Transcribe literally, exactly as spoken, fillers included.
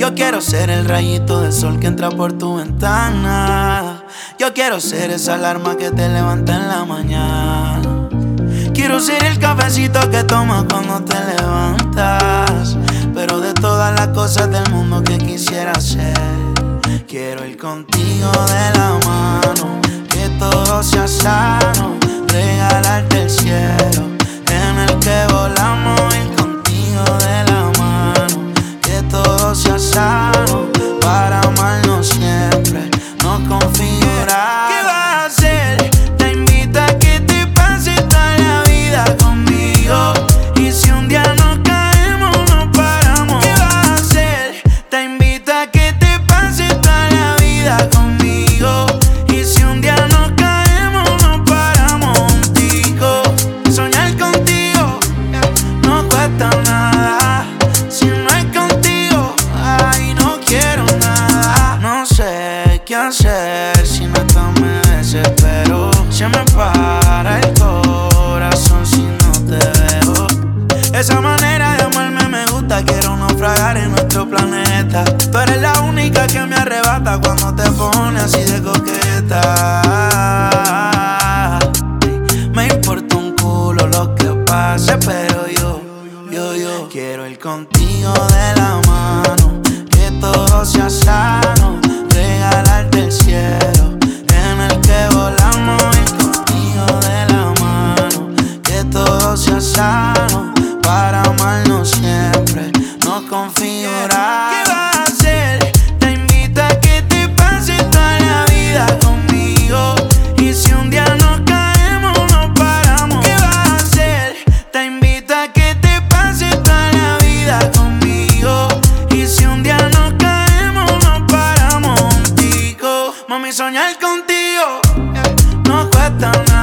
Yo quiero ser el rayito de sol que entra por tu ventana. Yo quiero ser esa alarma que te levanta en la mañana. Quiero ser el cafecito que tomas cuando te levantas. Pero de todas las cosas del mundo que quisiera ser, quiero ir contigo de la mano, que todo sea sano, regalarte el cielo en el que volamos. Ir contigo de la mano, que todo sea sano, para amarnos siempre, no configurar. ¿Qué vas a hacer? Te invito a que te pases toda la vida conmigo. Y si un día nos caemos, no paramos. ¿Qué vas a hacer? Te invito a que te pases toda la vida conmigo. Y si un día nos caemos, no paramos contigo. Soñar contigo no cuesta nada. Si no es contigo, ay, no quiero nada. No sé qué hacer, si no estás me desespero. Se me para el corazón si no te veo. Esa manera de amarme me gusta, quiero naufragar en nuestro planeta. Tú eres la única que me arrebata cuando te pones así de coqueta. Me importa un culo lo que pase, pero yo, yo, yo quiero ir contigo de la mano, que todo sea sano, regalarte el cielo en el que volamos. Ir contigo de la mano, que todo sea sano, para amarnos siempre, no configurar. ¿Qué vas a hacer? Te invito a que te pases toda la vida conmigo. Y si un día nos caemos, no paramos. ¿Qué vas a hacer? Te invito a que te pases toda la vida conmigo. Y si un día nos caemos, no paramos contigo. Mami, soñar contigo no cuesta nada.